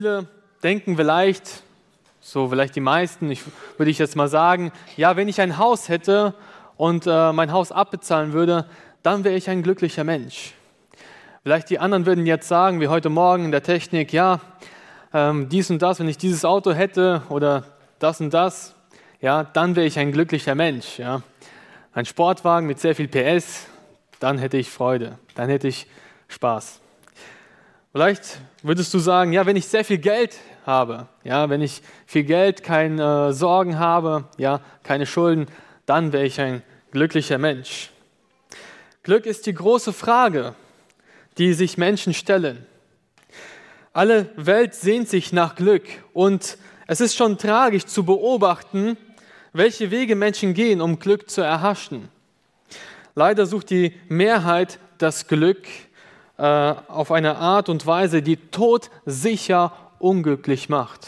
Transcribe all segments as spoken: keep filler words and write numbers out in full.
Viele denken vielleicht, so vielleicht die meisten, ich, würde ich jetzt mal sagen, ja, wenn ich ein Haus hätte und äh, mein Haus abbezahlen würde, dann wäre ich ein glücklicher Mensch. Vielleicht die anderen würden jetzt sagen, wie heute Morgen in der Technik, ja, ähm, dies und das, wenn ich dieses Auto hätte oder das und das, ja, dann wäre ich ein glücklicher Mensch. Ja. Ein Sportwagen mit sehr viel P S, dann hätte ich Freude, dann hätte ich Spaß. Vielleicht würdest du sagen, ja, wenn ich sehr viel Geld habe, ja, wenn ich viel Geld, keine äh, Sorgen habe, ja, keine Schulden, dann wäre ich ein glücklicher Mensch. Glück ist die große Frage, die sich Menschen stellen. Alle Welt sehnt sich nach Glück und es ist schon tragisch zu beobachten, welche Wege Menschen gehen, um Glück zu erhaschen. Leider sucht die Mehrheit das Glück äh, auf eine Art und Weise, die todsicher unglücklich macht.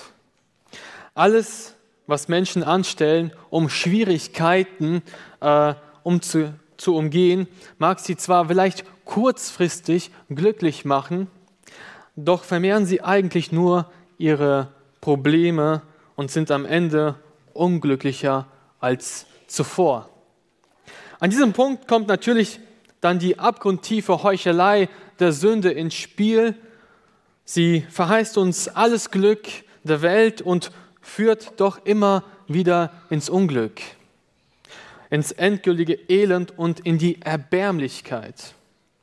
Alles, was Menschen anstellen, um Schwierigkeiten äh, um zu, zu umgehen, mag sie zwar vielleicht kurzfristig glücklich machen, doch vermehren sie eigentlich nur ihre Probleme und sind am Ende unglücklicher als zuvor. An diesem Punkt kommt natürlich dann die abgrundtiefe Heuchelei der Sünde ins Spiel. Sie verheißt uns alles Glück der Welt und führt doch immer wieder ins Unglück, ins endgültige Elend und in die Erbärmlichkeit.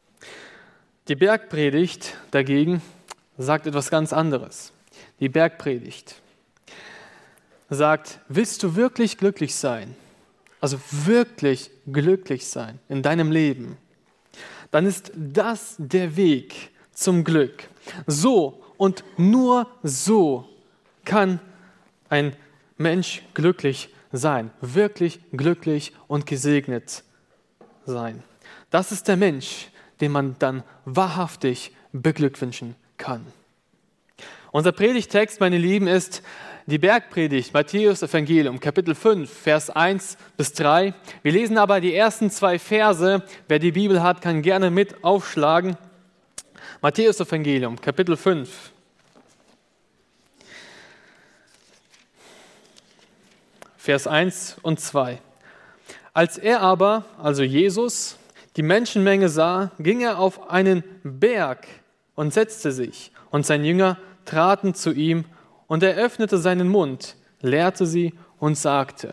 Die Bergpredigt dagegen sagt etwas ganz anderes. Die Bergpredigt sagt, willst du wirklich glücklich sein, also wirklich glücklich sein in deinem Leben, dann ist das der Weg zum Glück. So und nur so kann ein Mensch glücklich sein, wirklich glücklich und gesegnet sein. Das ist der Mensch, den man dann wahrhaftig beglückwünschen kann. Unser Predigtext, meine Lieben, ist die Bergpredigt, Matthäus Evangelium, Kapitel fünf, Vers eins bis drei. Wir lesen aber die ersten zwei Verse. Wer die Bibel hat, kann gerne mit aufschlagen. Matthäus Evangelium, Kapitel fünf. Vers eins und zwei. Als er aber, also Jesus, die Menschenmenge sah, ging er auf einen Berg und setzte sich. Und seine Jünger traten zu ihm und er öffnete seinen Mund, lehrte sie und sagte.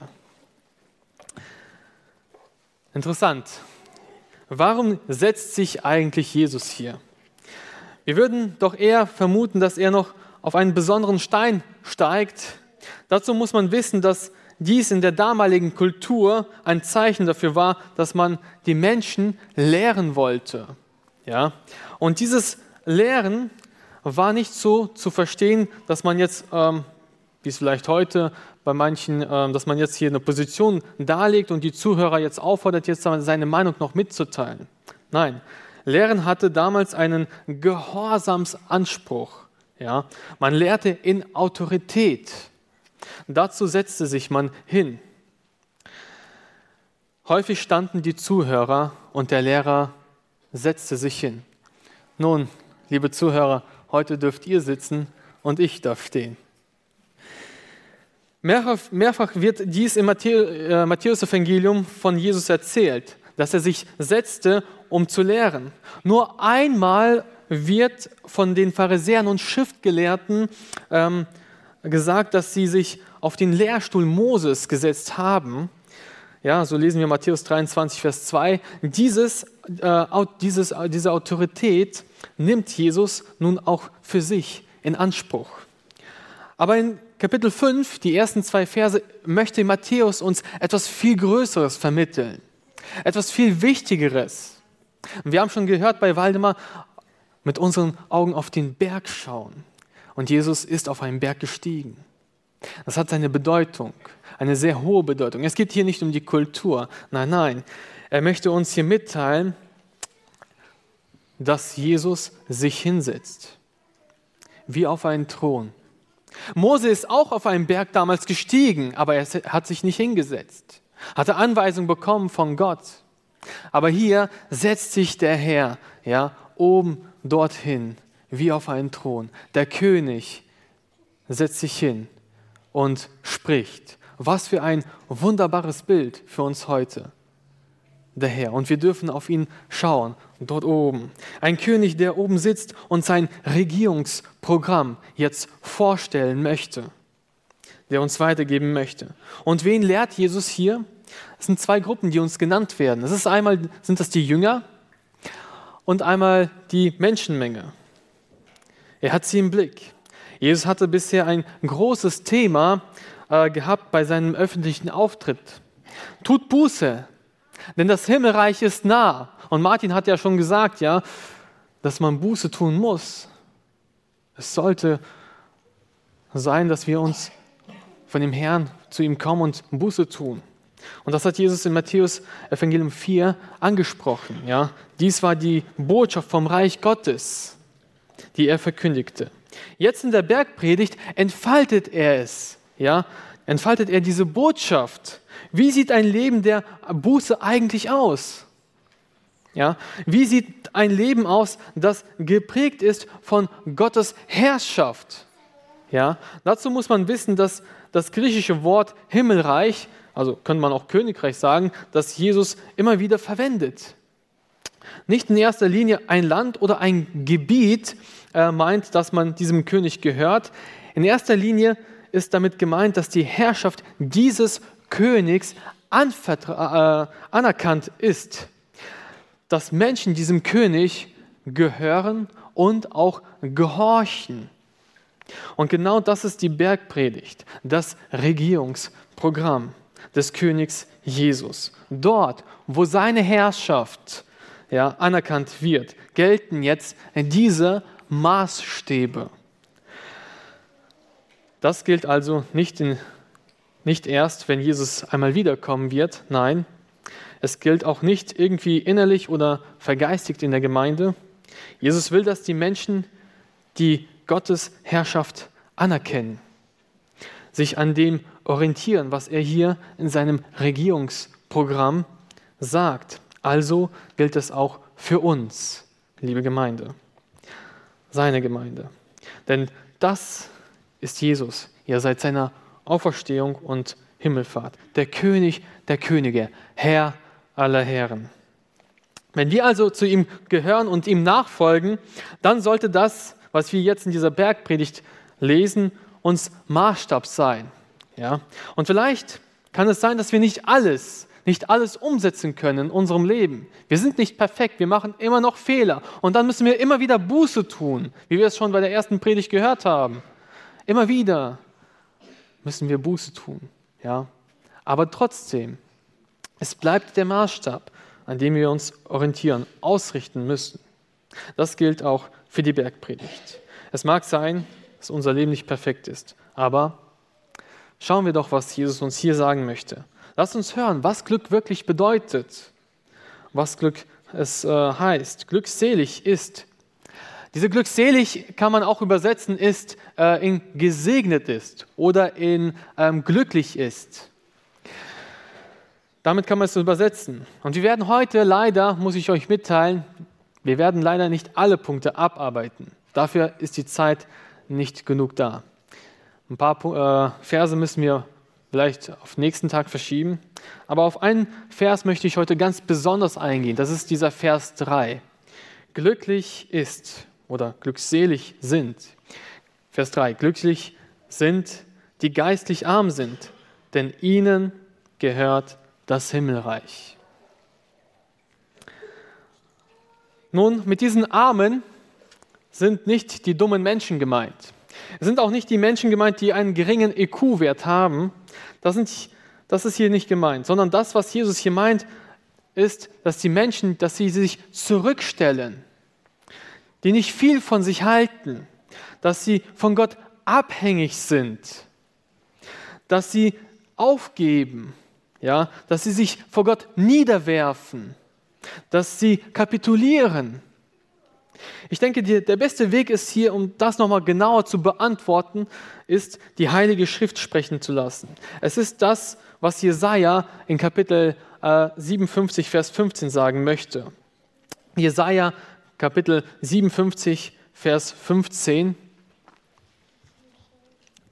Interessant. Warum setzt sich eigentlich Jesus hier? Wir würden doch eher vermuten, dass er noch auf einen besonderen Stein steigt. Dazu muss man wissen, dass dies in der damaligen Kultur ein Zeichen dafür war, dass man die Menschen lehren wollte. Ja? Und dieses Lehren war nicht so zu verstehen, dass man jetzt, ähm, wie es vielleicht heute bei manchen, ähm, dass man jetzt hier eine Position darlegt und die Zuhörer jetzt auffordert, jetzt seine Meinung noch mitzuteilen. Nein, Lehren hatte damals einen Gehorsamsanspruch. Ja? Man lehrte in Autorität. Dazu setzte sich man hin. Häufig standen die Zuhörer und der Lehrer setzte sich hin. Nun, liebe Zuhörer, heute dürft ihr sitzen und ich darf stehen. Mehrfach, mehrfach wird dies im Matthäus-Evangelium von Jesus erzählt, dass er sich setzte, um zu lehren. Nur einmal wird von den Pharisäern und Schriftgelehrten ähm, gesagt, dass sie sich auf den Lehrstuhl Moses gesetzt haben. Ja, so lesen wir Matthäus dreiundzwanzig, Vers zwei. Dieses, äh, dieses, diese Autorität nimmt Jesus nun auch für sich in Anspruch. Aber in Kapitel fünf, die ersten zwei Verse, möchte Matthäus uns etwas viel Größeres vermitteln. Etwas viel Wichtigeres. Wir haben schon gehört bei Waldemar, mit unseren Augen auf den Berg schauen. Und Jesus ist auf einen Berg gestiegen. Das hat seine Bedeutung, eine sehr hohe Bedeutung. Es geht hier nicht um die Kultur. Nein, nein. Er möchte uns hier mitteilen, dass Jesus sich hinsetzt, wie auf einen Thron. Mose ist auch auf einen Berg damals gestiegen, aber er hat sich nicht hingesetzt, hatte Anweisung bekommen von Gott. Aber hier setzt sich der Herr, ja, oben dorthin, wie auf einen Thron, der König, setzt sich hin und spricht. Was für ein wunderbares Bild für uns heute, der Herr. Und wir dürfen auf ihn schauen, dort oben. Ein König, der oben sitzt und sein Regierungsprogramm jetzt vorstellen möchte, der uns weitergeben möchte. Und wen lehrt Jesus hier? Es sind zwei Gruppen, die uns genannt werden. Es ist einmal, sind das die Jünger und einmal die Menschenmenge. Er hat sie im Blick. Jesus hatte bisher ein großes Thema äh, gehabt bei seinem öffentlichen Auftritt. Tut Buße, denn das Himmelreich ist nah. Und Martin hat ja schon gesagt, ja, dass man Buße tun muss. Es sollte sein, dass wir uns von dem Herrn zu ihm kommen und Buße tun. Und das hat Jesus in Matthäus Evangelium vier angesprochen. Ja. Dies war die Botschaft vom Reich Gottes, die er verkündigte. Jetzt in der Bergpredigt entfaltet er es. Ja. Entfaltet er diese Botschaft. Wie sieht ein Leben der Buße eigentlich aus? Ja. Wie sieht ein Leben aus, das geprägt ist von Gottes Herrschaft? Ja. Dazu muss man wissen, dass das griechische Wort Himmelreich, also könnte man auch Königreich sagen, das Jesus immer wieder verwendet. Nicht in erster Linie ein Land oder ein Gebiet äh, meint, dass man diesem König gehört. In erster Linie ist damit gemeint, dass die Herrschaft dieses Königs anvertra- äh, anerkannt ist. Dass Menschen diesem König gehören und auch gehorchen. Und genau das ist die Bergpredigt, das Regierungsprogramm des Königs Jesus. Dort, wo seine Herrschaft ja, anerkannt wird, gelten jetzt diese Maßstäbe. Das gilt also nicht, in, nicht erst, wenn Jesus einmal wiederkommen wird, nein, es gilt auch nicht irgendwie innerlich oder vergeistigt in der Gemeinde. Jesus will, dass die Menschen, die Gottes Herrschaft anerkennen, sich an dem orientieren, was er hier in seinem Regierungsprogramm sagt. Also gilt es auch für uns, liebe Gemeinde, seine Gemeinde. Denn das ist Jesus, ja seit seiner Auferstehung und Himmelfahrt, der König der Könige, Herr aller Herren. Wenn wir also zu ihm gehören und ihm nachfolgen, dann sollte das, was wir jetzt in dieser Bergpredigt lesen, uns Maßstab sein. Ja? Und vielleicht kann es sein, dass wir nicht alles, nicht alles umsetzen können in unserem Leben. Wir sind nicht perfekt, wir machen immer noch Fehler. Und dann müssen wir immer wieder Buße tun, wie wir es schon bei der ersten Predigt gehört haben. Immer wieder müssen wir Buße tun. Ja? Aber trotzdem, es bleibt der Maßstab, an dem wir uns orientieren, ausrichten müssen. Das gilt auch für die Bergpredigt. Es mag sein, dass unser Leben nicht perfekt ist, aber schauen wir doch, was Jesus uns hier sagen möchte. Lasst uns hören, was Glück wirklich bedeutet, was Glück es äh, heißt. Glückselig ist. Diese glückselig kann man auch übersetzen, ist äh, in gesegnet ist oder in ähm, glücklich ist. Damit kann man es übersetzen. Und wir werden heute leider, muss ich euch mitteilen, wir werden leider nicht alle Punkte abarbeiten. Dafür ist die Zeit nicht genug da. Ein paar äh, Verse müssen wir vielleicht auf den nächsten Tag verschieben. Aber auf einen Vers möchte ich heute ganz besonders eingehen. Das ist dieser Vers drei. Glücklich ist oder glückselig sind. Vers drei. Glücklich sind, die geistlich arm sind, denn ihnen gehört das Himmelreich. Nun, mit diesen Armen sind nicht die dummen Menschen gemeint. Es sind auch nicht die Menschen gemeint, die einen geringen E Q-Wert haben. Das, sind, das ist hier nicht gemeint, sondern das, was Jesus hier meint, ist, dass die Menschen, dass sie sich zurückstellen, die nicht viel von sich halten, dass sie von Gott abhängig sind, dass sie aufgeben, ja, dass sie sich vor Gott niederwerfen, dass sie kapitulieren. Ich denke, die, der beste Weg ist hier, um das nochmal genauer zu beantworten, ist, die Heilige Schrift sprechen zu lassen. Es ist das, was Jesaja in Kapitel äh, siebenundfünfzig, Vers fünfzehn sagen möchte. Jesaja, Kapitel siebenundfünfzig, Vers fünfzehn.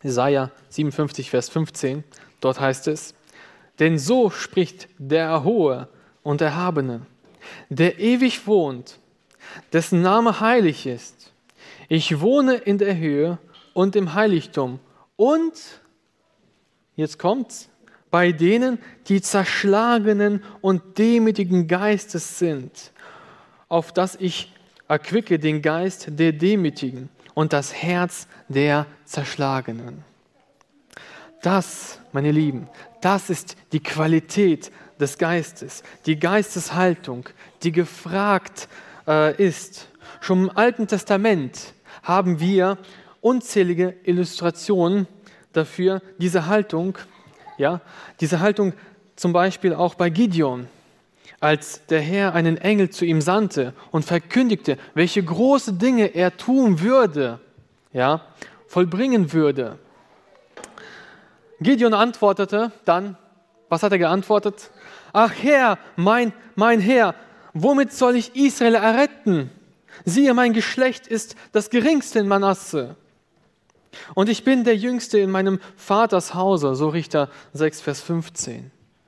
Jesaja siebenundfünfzig, Vers fünfzehn, dort heißt es, denn so spricht der Hohe und Erhabene, der ewig wohnt, dessen Name heilig ist. Ich wohne in der Höhe und im Heiligtum und, jetzt kommt's, bei denen, die zerschlagenen und demütigen Geistes sind, auf dass ich erquicke den Geist der Demütigen und das Herz der Zerschlagenen. Das, meine Lieben, das ist die Qualität des Geistes, die Geisteshaltung, die gefragt äh, ist. Schon im Alten Testament haben wir unzählige Illustrationen dafür, diese Haltung, ja, diese Haltung zum Beispiel auch bei Gideon, als der Herr einen Engel zu ihm sandte und verkündigte, welche große Dinge er tun würde, ja, vollbringen würde. Gideon antwortete dann, was hat er geantwortet? Ach Herr, mein, mein Herr, womit soll ich Israel erretten? Siehe, mein Geschlecht ist das geringste in Manasse. Und ich bin der Jüngste in meinem Vaters Hause, so Richter sechs, Vers fünfzehn.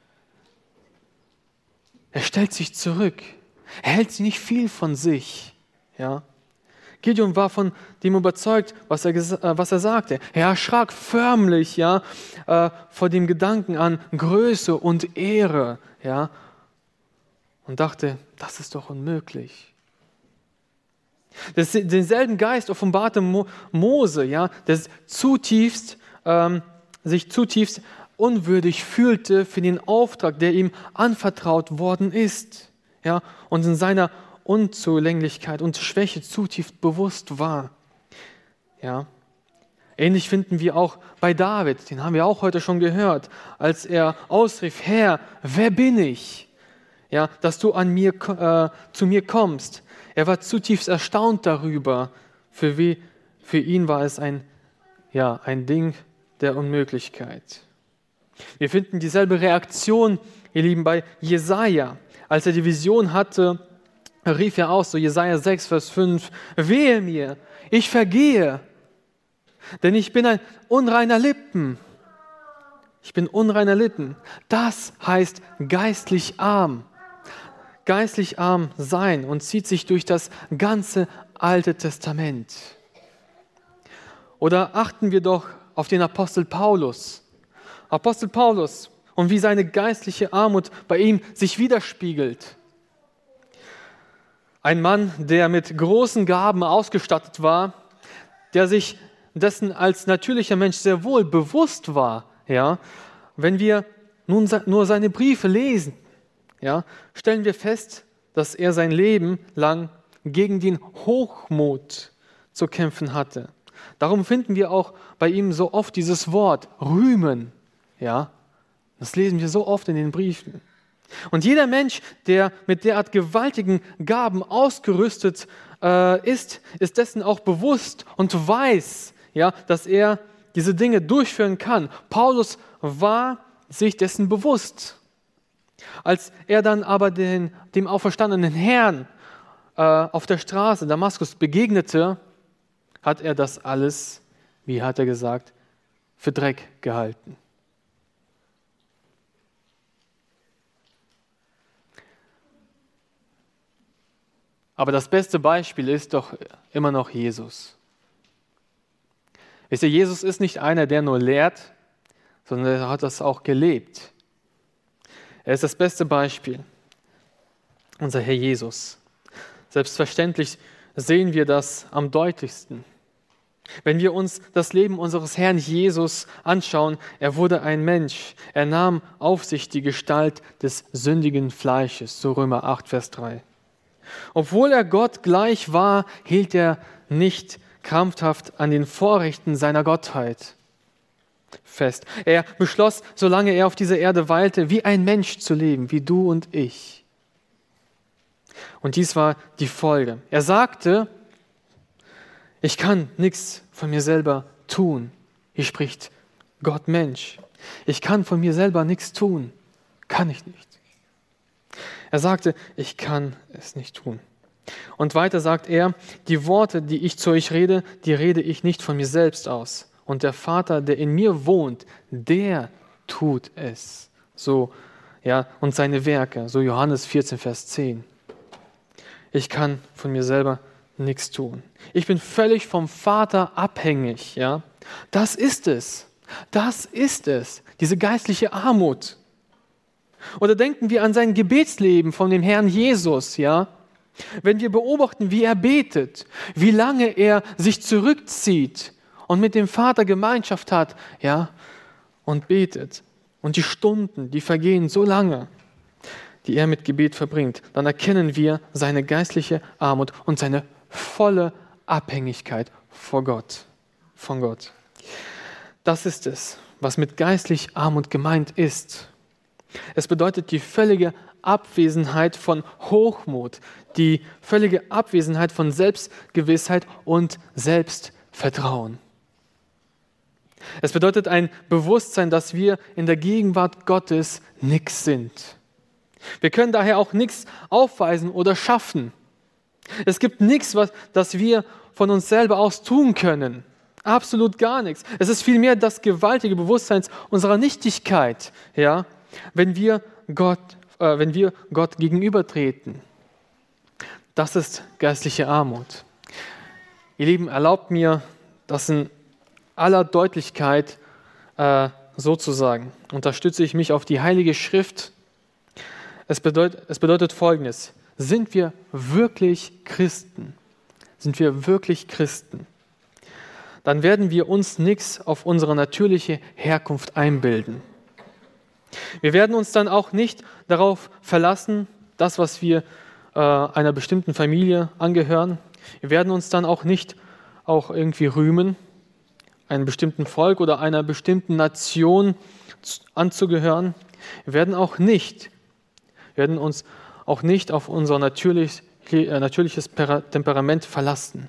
Er stellt sich zurück. Er hält nicht viel von sich. Ja. Gideon war von dem überzeugt, was er, äh, was er sagte. Er erschrak förmlich, ja, äh, vor dem Gedanken an Größe und Ehre, ja, und dachte, das ist doch unmöglich. Das, denselben Geist offenbarte Mo, Mose, ja, der zutiefst, ähm, sich zutiefst unwürdig fühlte für den Auftrag, der ihm anvertraut worden ist, ja, und in seiner Unzulänglichkeit und Schwäche zutiefst bewusst war. Ja. Ähnlich finden wir auch bei David, den haben wir auch heute schon gehört, als er ausrief, Herr, wer bin ich, ja, dass du an mir, äh, zu mir kommst. Er war zutiefst erstaunt darüber. Für, wie, für ihn war es ein, ja, ein Ding der Unmöglichkeit. Wir finden dieselbe Reaktion, ihr Lieben, bei Jesaja. Als er die Vision hatte, rief er aus, so Jesaja sechs, Vers fünf, wehe mir, ich vergehe, denn ich bin ein unreiner Lippen. Ich bin unreiner Lippen. Das heißt geistlich arm. Geistlich arm sein und zieht sich durch das ganze Alte Testament. Oder achten wir doch auf den Apostel Paulus. Apostel Paulus und wie seine geistliche Armut bei ihm sich widerspiegelt. Ein Mann, der mit großen Gaben ausgestattet war, der sich dessen als natürlicher Mensch sehr wohl bewusst war. Ja? Wenn wir nun nur seine Briefe lesen, ja, stellen wir fest, dass er sein Leben lang gegen den Hochmut zu kämpfen hatte. Darum finden wir auch bei ihm so oft dieses Wort rühmen. Ja, das lesen wir so oft in den Briefen. Und jeder Mensch, der mit derart gewaltigen Gaben ausgerüstet äh, ist, ist dessen auch bewusst und weiß, ja, dass er diese Dinge durchführen kann. Paulus war sich dessen bewusst. Als er dann aber den, dem auferstandenen Herrn äh, auf der Straße Damaskus begegnete, hat er das alles, wie hat er gesagt, für Dreck gehalten. Aber das beste Beispiel ist doch immer noch Jesus. Wisst ihr, Jesus ist nicht einer, der nur lehrt, sondern er hat das auch gelebt. Er ist das beste Beispiel, unser Herr Jesus. Selbstverständlich sehen wir das am deutlichsten. Wenn wir uns das Leben unseres Herrn Jesus anschauen, er wurde ein Mensch. Er nahm auf sich die Gestalt des sündigen Fleisches, so Römer acht, Vers drei. Obwohl er Gott gleich war, hielt er nicht krampfhaft an den Vorrechten seiner Gottheit fest. Er beschloss, solange er auf dieser Erde weilte, wie ein Mensch zu leben, wie du und ich. Und dies war die Folge. Er sagte, ich kann nichts von mir selber tun. Hier spricht Gott Mensch. Ich kann von mir selber nichts tun. Kann ich nicht. Er sagte, ich kann es nicht tun. Und weiter sagt er, die Worte, die ich zu euch rede, die rede ich nicht von mir selbst aus. Und der Vater, der in mir wohnt, der tut es. So, ja, und seine Werke, so Johannes vierzehn, Vers zehn. Ich kann von mir selber nichts tun. Ich bin völlig vom Vater abhängig, ja. Das ist es. Das ist es. Diese geistliche Armut. Oder denken wir an sein Gebetsleben von dem Herrn Jesus, ja. Wenn wir beobachten, wie er betet, wie lange er sich zurückzieht und mit dem Vater Gemeinschaft hat, ja, und betet. Und die Stunden, die vergehen so lange, die er mit Gebet verbringt, dann erkennen wir seine geistliche Armut und seine volle Abhängigkeit vor Gott, von Gott. Das ist es, was mit geistlich Armut gemeint ist. Es bedeutet die völlige Abwesenheit von Hochmut, die völlige Abwesenheit von Selbstgewissheit und Selbstvertrauen. Es bedeutet ein Bewusstsein, dass wir in der Gegenwart Gottes nichts sind. Wir können daher auch nichts aufweisen oder schaffen. Es gibt nichts, was, das wir von uns selber aus tun können. Absolut gar nichts. Es ist vielmehr das gewaltige Bewusstsein unserer Nichtigkeit, ja, wenn wir Gott, äh, wenn wir Gott gegenübertreten. Das ist geistliche Armut. Ihr Lieben, erlaubt mir, das in aller Deutlichkeit äh, so zu sagen. Unterstütze ich mich auf die Heilige Schrift. Es bedeutet, es bedeutet Folgendes. Sind wir wirklich Christen? Sind wir wirklich Christen? Dann werden wir uns nichts auf unsere natürliche Herkunft einbilden. Wir werden uns dann auch nicht darauf verlassen, das, was wir äh, einer bestimmten Familie angehören. Wir werden uns dann auch nicht auch irgendwie rühmen, einem bestimmten Volk oder einer bestimmten Nation anzugehören. Wir werden auch nicht, werden uns auch nicht auf unser natürlich, äh, natürliches Temperament verlassen.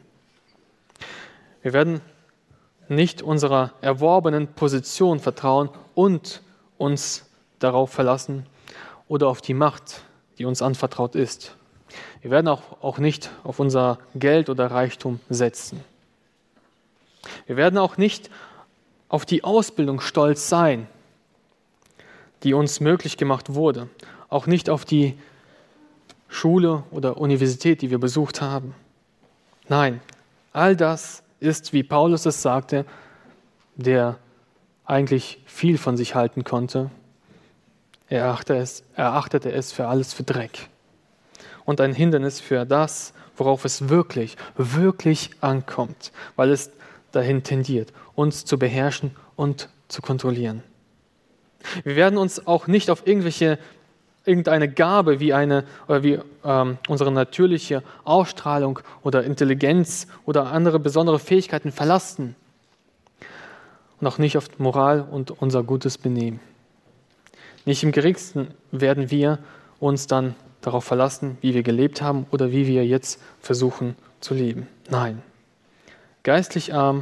Wir werden nicht unserer erworbenen Position vertrauen und uns darauf verlassen oder auf die Macht, die uns anvertraut ist. Wir werden auch, auch nicht auf unser Geld oder Reichtum setzen. Wir werden auch nicht auf die Ausbildung stolz sein, die uns möglich gemacht wurde. Auch nicht auf die Schule oder Universität, die wir besucht haben. Nein, all das ist, wie Paulus es sagte, der eigentlich viel von sich halten konnte. Er erachtete es, erachtete es für alles für Dreck und ein Hindernis für das, worauf es wirklich, wirklich ankommt, weil es dahin tendiert, uns zu beherrschen und zu kontrollieren. Wir werden uns auch nicht auf irgendwelche, irgendeine Gabe wie, eine, oder wie ähm, unsere natürliche Ausstrahlung oder Intelligenz oder andere besondere Fähigkeiten verlassen und auch nicht auf Moral und unser gutes Benehmen. Nicht im geringsten werden wir uns dann darauf verlassen, wie wir gelebt haben oder wie wir jetzt versuchen zu leben. Nein. Geistlich arm,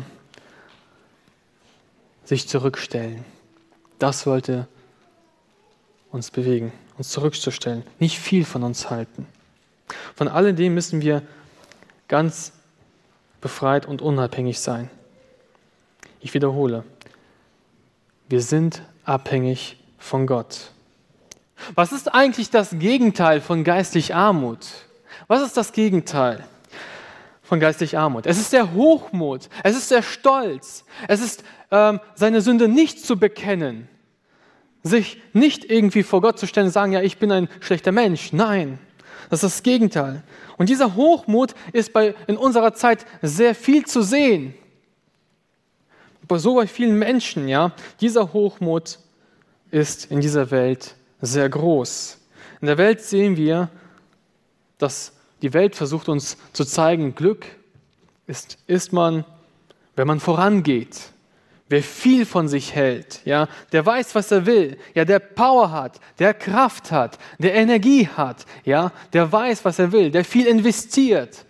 sich zurückstellen. Das sollte uns bewegen, uns zurückzustellen, nicht viel von uns halten. Von alledem müssen wir ganz befreit und unabhängig sein. Ich wiederhole, wir sind abhängig von Gott. Was ist eigentlich das Gegenteil von geistlich Armut? Was ist das Gegenteil von geistlich Armut? Es ist der Hochmut, es ist der Stolz, es ist ähm, seine Sünde nicht zu bekennen, sich nicht irgendwie vor Gott zu stellen und sagen, ja, ich bin ein schlechter Mensch. Nein, das ist das Gegenteil. Und dieser Hochmut ist bei, in unserer Zeit sehr viel zu sehen. Bei so bei vielen Menschen, ja, dieser Hochmut ist in dieser Welt sehr groß. In der Welt sehen wir, dass die Welt versucht uns zu zeigen, Glück ist, ist man, wenn man vorangeht. Wer viel von sich hält, ja, der weiß, was er will, ja, der Power hat, der Kraft hat, der Energie hat, ja, der weiß, was er will, der viel investiert,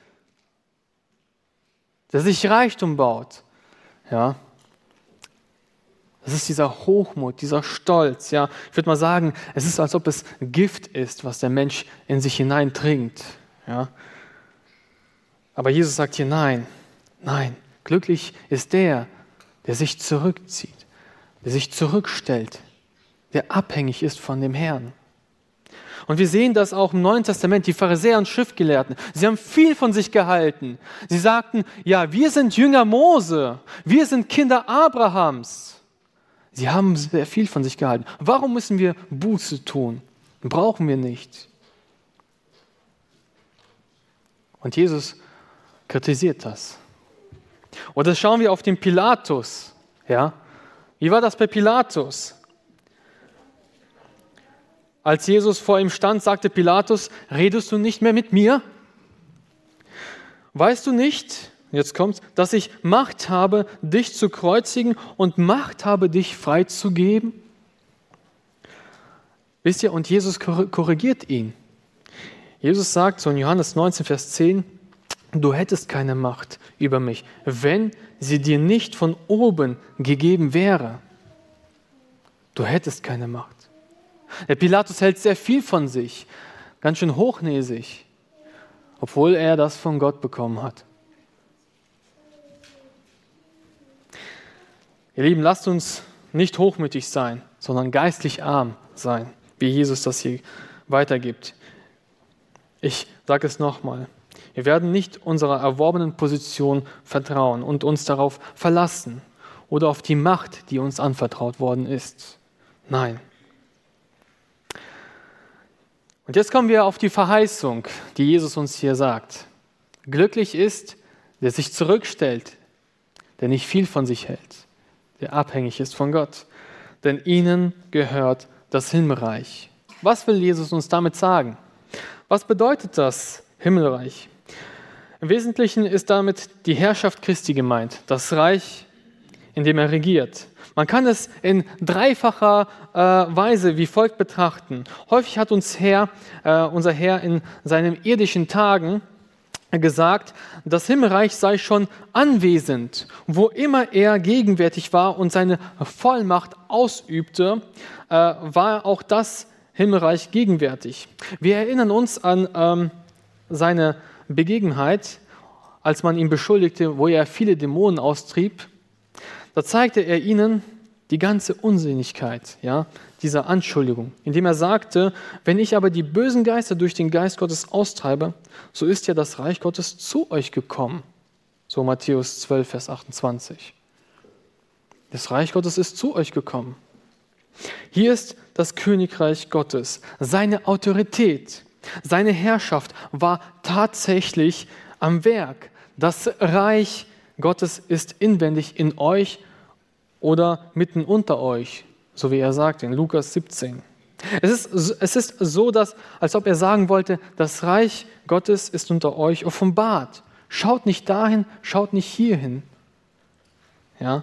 der sich Reichtum baut, ja. Das ist dieser Hochmut, dieser Stolz, ja. Ich würde mal sagen, es ist, als ob es Gift ist, was der Mensch in sich hineintrinkt, ja. Aber Jesus sagt hier, nein, nein, glücklich ist der, der sich zurückzieht, der sich zurückstellt, der abhängig ist von dem Herrn. Und wir sehen das auch im Neuen Testament, die Pharisäer und Schriftgelehrten. Sie haben viel von sich gehalten. Sie sagten, ja, wir sind Jünger Mose, wir sind Kinder Abrahams. Sie haben sehr viel von sich gehalten. Warum müssen wir Buße tun? Brauchen wir nicht. Und Jesus kritisiert das. Oder schauen wir auf den Pilatus. Ja? Wie war das bei Pilatus? Als Jesus vor ihm stand, sagte Pilatus, redest du nicht mehr mit mir? Weißt du nicht, jetzt kommt's, dass ich Macht habe, dich zu kreuzigen und Macht habe, dich freizugeben? Wisst ihr, und Jesus korrigiert ihn. Jesus sagt so in Johannes neunzehn, Vers zehn, du hättest keine Macht über mich, wenn sie dir nicht von oben gegeben wäre. Du hättest keine Macht. Der Pilatus hält sehr viel von sich, ganz schön hochnäsig, obwohl er das von Gott bekommen hat. Ihr Lieben, lasst uns nicht hochmütig sein, sondern geistlich arm sein, wie Jesus das hier weitergibt. Ich sage es nochmal, wir werden nicht unserer erworbenen Position vertrauen und uns darauf verlassen oder auf die Macht, die uns anvertraut worden ist. Nein. Und jetzt kommen wir auf die Verheißung, die Jesus uns hier sagt. Glücklich ist, der sich zurückstellt, der nicht viel von sich hält, der abhängig ist von Gott. Denn ihnen gehört das Himmelreich. Was will Jesus uns damit sagen? Was bedeutet das Himmelreich? Im Wesentlichen ist damit die Herrschaft Christi gemeint, das Reich, in dem er regiert. Man kann es in dreifacher äh, Weise wie folgt betrachten. Häufig hat uns Herr, äh, unser Herr in seinen irdischen Tagen gesagt, das Himmelreich sei schon anwesend. Wo immer er gegenwärtig war und seine Vollmacht ausübte, äh, war auch das Himmelreich gegenwärtig. Wir erinnern uns an ähm, seine Begebenheit, als man ihn beschuldigte, wo er viele Dämonen austrieb. Da zeigte er ihnen die ganze Unsinnigkeit, ja, dieser Anschuldigung, indem er sagte, wenn ich aber die bösen Geister durch den Geist Gottes austreibe, so ist ja das Reich Gottes zu euch gekommen. So Matthäus zwölf, Vers achtundzwanzig. Das Reich Gottes ist zu euch gekommen. Hier ist das Königreich Gottes. Seine Autorität, seine Herrschaft war tatsächlich am Werk. Das Reich Gottes ist inwendig in euch oder mitten unter euch, so wie er sagt in Lukas siebzehn. Es ist, es ist so, dass, als ob er sagen wollte, das Reich Gottes ist unter euch offenbart. Schaut nicht dahin, schaut nicht hierhin. Ja?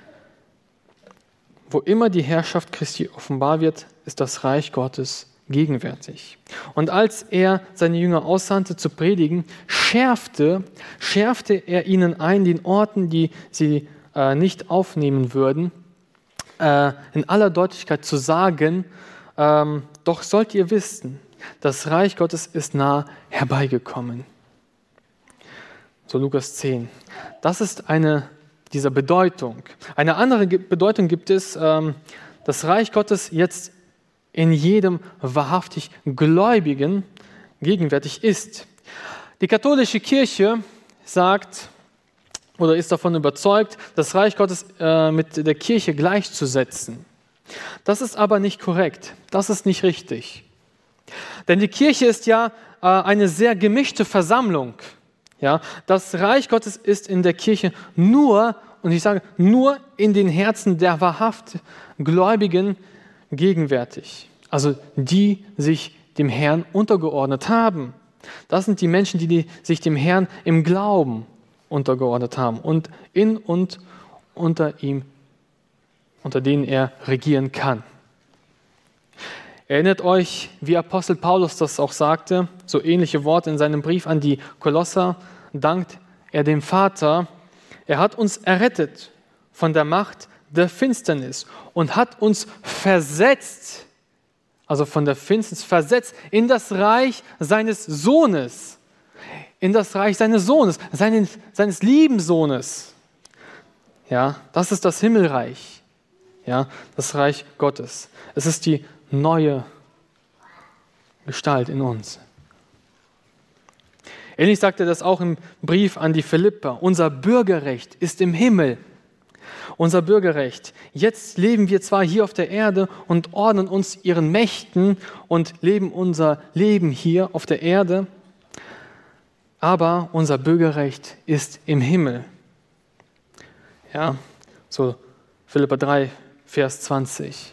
Wo immer die Herrschaft Christi offenbar wird, ist das Reich Gottes gegenwärtig. Und als er seine Jünger aussandte zu predigen, schärfte, schärfte er ihnen ein, den Orten, die sie äh, nicht aufnehmen würden, äh, in aller Deutlichkeit zu sagen, ähm, doch sollt ihr wissen, das Reich Gottes ist nah herbeigekommen. So Lukas zehn. Das ist eine dieser Bedeutung. Eine andere Bedeutung gibt es, ähm, das Reich Gottes jetzt in jedem wahrhaftig Gläubigen gegenwärtig ist. Die katholische Kirche sagt oder ist davon überzeugt, das Reich Gottes äh, mit der Kirche gleichzusetzen. Das ist aber nicht korrekt. Das ist nicht richtig. Denn die Kirche ist ja äh, eine sehr gemischte Versammlung. Ja? Das Reich Gottes ist in der Kirche nur, und ich sage nur in den Herzen der wahrhaft Gläubigen gegenwärtig. Also die sich dem Herrn untergeordnet haben. Das sind die Menschen, die, die sich dem Herrn im Glauben untergeordnet haben und in und unter ihm, unter denen er regieren kann. Erinnert euch, wie Apostel Paulus das auch sagte, so ähnliche Worte in seinem Brief an die Kolosser, dankt er dem Vater, er hat uns errettet von der Macht der Finsternis und hat uns versetzt, also von der Finsternis versetzt, in das Reich seines Sohnes, in das Reich seines Sohnes, seines, seines lieben Sohnes. Ja, das ist das Himmelreich. Ja, das Reich Gottes. Es ist die neue Gestalt in uns. Ähnlich sagt er das auch im Brief an die Philipper. Unser Bürgerrecht ist im Himmel. Unser Bürgerrecht. Jetzt leben wir zwar hier auf der Erde und ordnen uns ihren Mächten und leben unser Leben hier auf der Erde, aber unser Bürgerrecht ist im Himmel. Ja, so Philipper drei, Vers zwanzig.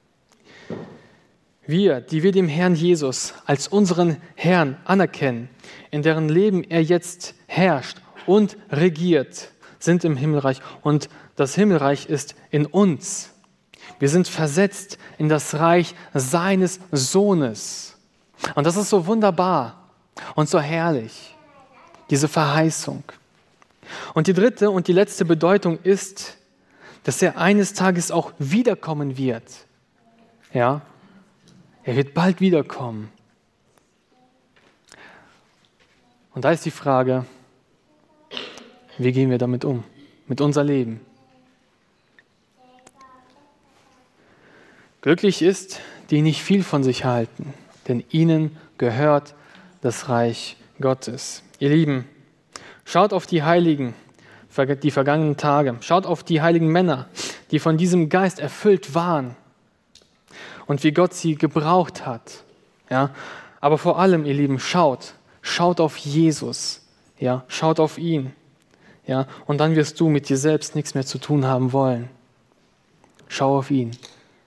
Wir, die wir dem Herrn Jesus als unseren Herrn anerkennen, in deren Leben er jetzt herrscht und regiert, sind im Himmelreich und das Himmelreich ist in uns. Wir sind versetzt in das Reich seines Sohnes. Und das ist so wunderbar und so herrlich, diese Verheißung. Und die dritte und die letzte Bedeutung ist, dass er eines Tages auch wiederkommen wird. Ja, er wird bald wiederkommen. Und da ist die Frage, wie gehen wir damit um, mit unser Leben? Glücklich ist, die nicht viel von sich halten, denn ihnen gehört das Reich Gottes. Ihr Lieben, schaut auf die Heiligen, die vergangenen Tage. Schaut auf die heiligen Männer, die von diesem Geist erfüllt waren und wie Gott sie gebraucht hat. Ja? Aber vor allem, ihr Lieben, schaut, schaut auf Jesus. Ja? Schaut auf ihn. Ja? Und dann wirst du mit dir selbst nichts mehr zu tun haben wollen. Schau auf ihn.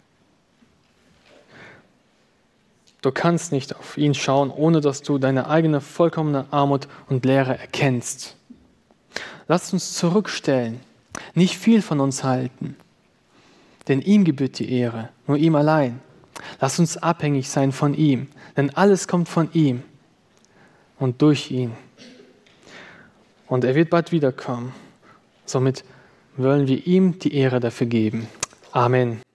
Du kannst nicht auf ihn schauen, ohne dass du deine eigene vollkommene Armut und Leere erkennst. Lasst uns zurückstellen, nicht viel von uns halten, denn ihm gebührt die Ehre, nur ihm allein. Lasst uns abhängig sein von ihm, denn alles kommt von ihm und durch ihn. Und er wird bald wiederkommen. Somit wollen wir ihm die Ehre dafür geben. Amen.